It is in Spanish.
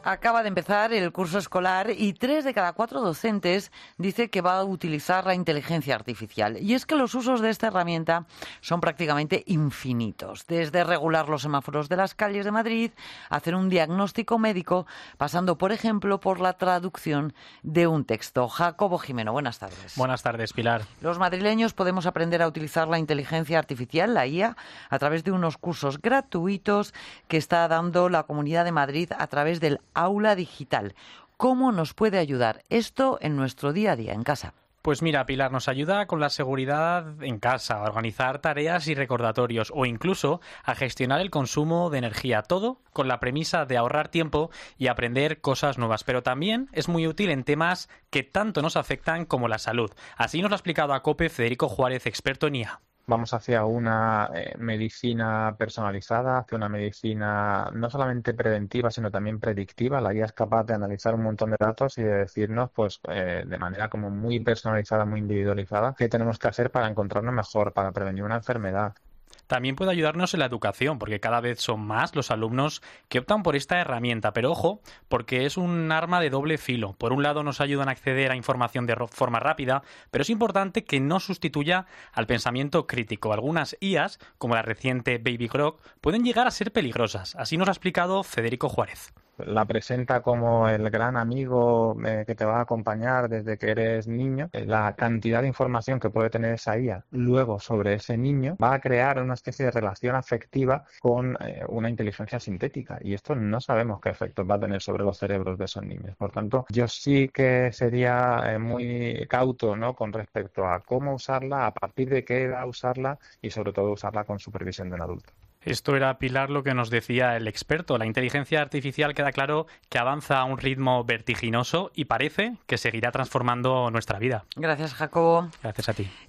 Acaba de empezar el curso escolar y 3 de cada 4 docentes dice que va a utilizar la inteligencia artificial. Y es que los usos de esta herramienta son prácticamente infinitos. Desde regular los semáforos de las calles de Madrid, hacer un diagnóstico médico, pasando, por ejemplo, por la traducción de un texto. Jacobo Jimeno, buenas tardes. Buenas tardes, Pilar. Los madrileños podemos aprender a utilizar la inteligencia artificial, la IA, a través de unos cursos gratuitos que está dando la Comunidad de Madrid a través del Aula Digital. ¿Cómo nos puede ayudar esto en nuestro día a día en casa? Pues mira, Pilar, nos ayuda con la seguridad en casa, a organizar tareas y recordatorios o incluso a gestionar el consumo de energía. Todo con la premisa de ahorrar tiempo y aprender cosas nuevas. Pero también es muy útil en temas que tanto nos afectan como la salud. Así nos lo ha explicado a COPE Federico Juárez, experto en IA. Vamos hacia una medicina personalizada, hacia una medicina no solamente preventiva, sino también predictiva. La guía es capaz de analizar un montón de datos y de decirnos, pues, de manera como muy personalizada, muy individualizada, qué tenemos que hacer para encontrarnos mejor, para prevenir una enfermedad. También puede ayudarnos en la educación, porque cada vez son más los alumnos que optan por esta herramienta. Pero ojo, porque es un arma de doble filo. Por un lado nos ayudan a acceder a información de forma rápida, pero es importante que no sustituya al pensamiento crítico. Algunas IAs, como la reciente Baby Grok, pueden llegar a ser peligrosas. Así nos ha explicado Federico Juárez. La presenta como el gran amigo que te va a acompañar desde que eres niño. La cantidad de información que puede tener esa IA luego sobre ese niño va a crear una especie de relación afectiva con una inteligencia sintética, y esto no sabemos qué efectos va a tener sobre los cerebros de esos niños. Por tanto, yo sí que sería muy cauto, ¿no?, con respecto a cómo usarla, a partir de qué edad usarla y sobre todo usarla con supervisión de un adulto. Esto era, Pilar, lo que nos decía el experto. La inteligencia artificial queda claro que avanza a un ritmo vertiginoso y parece que seguirá transformando nuestra vida. Gracias, Jacobo. Gracias a ti.